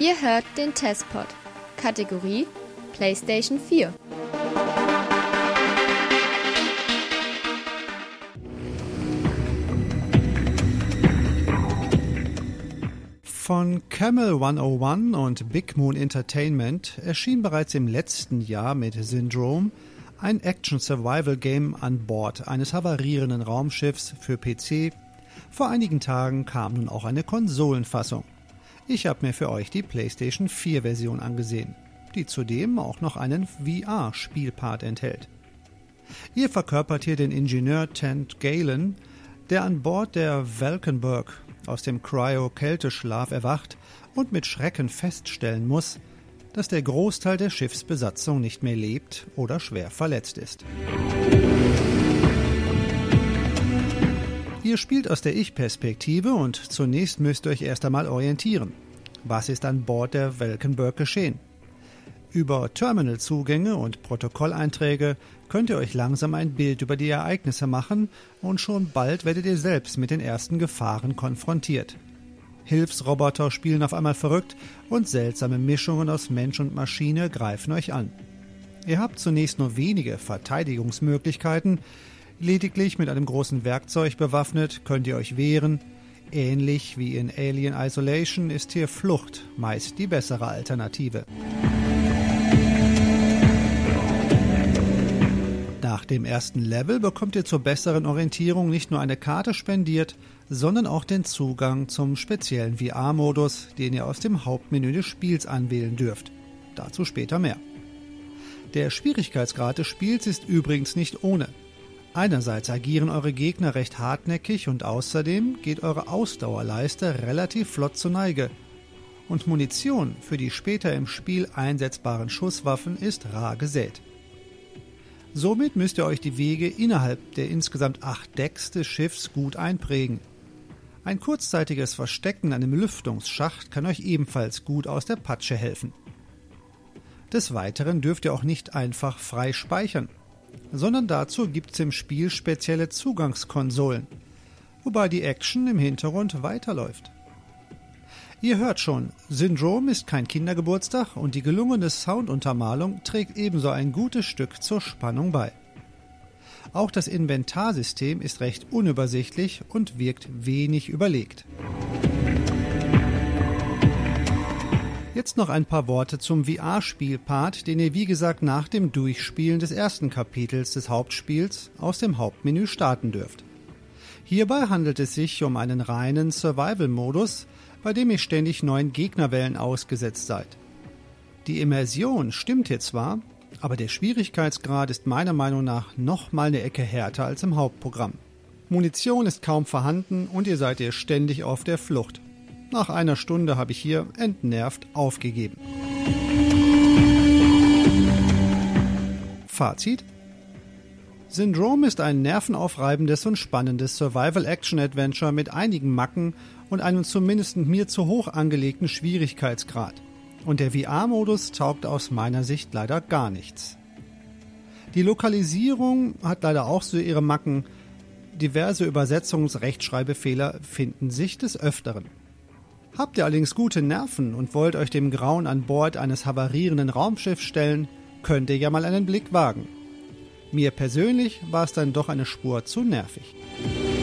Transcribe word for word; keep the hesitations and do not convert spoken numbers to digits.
Ihr hört den Testpod. Kategorie PlayStation vier. Von Camel hunderteins und Big Moon Entertainment erschien bereits im letzten Jahr mit Syndrome ein Action-Survival-Game an Bord eines havarierenden Raumschiffs für P C. Vor einigen Tagen kam nun auch eine Konsolenfassung. Ich habe mir für euch die PlayStation vier Version angesehen, die zudem auch noch einen V R-Spielpart enthält. Ihr verkörpert hier den Ingenieur Tent Galen, der an Bord der Valkenburg aus dem Cryo-Kälteschlaf erwacht und mit Schrecken feststellen muss, dass der Großteil der Schiffsbesatzung nicht mehr lebt oder schwer verletzt ist. Ihr spielt aus der Ich-Perspektive und zunächst müsst ihr euch erst einmal orientieren. Was ist an Bord der Valkenburg geschehen? Über Terminalzugänge und Protokolleinträge könnt ihr euch langsam ein Bild über die Ereignisse machen und schon bald werdet ihr selbst mit den ersten Gefahren konfrontiert. Hilfsroboter spielen auf einmal verrückt und seltsame Mischungen aus Mensch und Maschine greifen euch an. Ihr habt zunächst nur wenige Verteidigungsmöglichkeiten, lediglich mit einem großen Werkzeug bewaffnet könnt ihr euch wehren. Ähnlich wie in Alien Isolation ist hier Flucht meist die bessere Alternative. Nach dem ersten Level bekommt ihr zur besseren Orientierung nicht nur eine Karte spendiert, sondern auch den Zugang zum speziellen V R-Modus, den ihr aus dem Hauptmenü des Spiels anwählen dürft. Dazu später mehr. Der Schwierigkeitsgrad des Spiels ist übrigens nicht ohne. Einerseits agieren eure Gegner recht hartnäckig und außerdem geht eure Ausdauerleiste relativ flott zur Neige. Und Munition für die später im Spiel einsetzbaren Schusswaffen ist rar gesät. Somit müsst ihr euch die Wege innerhalb der insgesamt acht Decks des Schiffs gut einprägen. Ein kurzzeitiges Verstecken an einem Lüftungsschacht kann euch ebenfalls gut aus der Patsche helfen. Des Weiteren dürft ihr auch nicht einfach frei speichern, sondern dazu gibt's im Spiel spezielle Zugangskonsolen, wobei die Action im Hintergrund weiterläuft. Ihr hört schon, Syndrome ist kein Kindergeburtstag und die gelungene Sounduntermalung trägt ebenso ein gutes Stück zur Spannung bei. Auch das Inventarsystem ist recht unübersichtlich und wirkt wenig überlegt. Jetzt noch ein paar Worte zum V R-Spielpart, den ihr wie gesagt nach dem Durchspielen des ersten Kapitels des Hauptspiels aus dem Hauptmenü starten dürft. Hierbei handelt es sich um einen reinen Survival-Modus, bei dem ihr ständig neuen Gegnerwellen ausgesetzt seid. Die Immersion stimmt hier zwar, aber der Schwierigkeitsgrad ist meiner Meinung nach noch mal eine Ecke härter als im Hauptprogramm. Munition ist kaum vorhanden und ihr seid hier ständig auf der Flucht. Nach einer Stunde habe ich hier entnervt aufgegeben. Fazit: Syndrome ist ein nervenaufreibendes und spannendes Survival-Action-Adventure mit einigen Macken und einem zumindest mir zu hoch angelegten Schwierigkeitsgrad. Und der V R-Modus taugt aus meiner Sicht leider gar nichts. Die Lokalisierung hat leider auch so ihre Macken. Diverse Übersetzungs-Rechtschreibfehler finden sich des Öfteren. Habt ihr allerdings gute Nerven und wollt euch dem Grauen an Bord eines havarierenden Raumschiffs stellen, könnt ihr ja mal einen Blick wagen. Mir persönlich war es dann doch eine Spur zu nervig.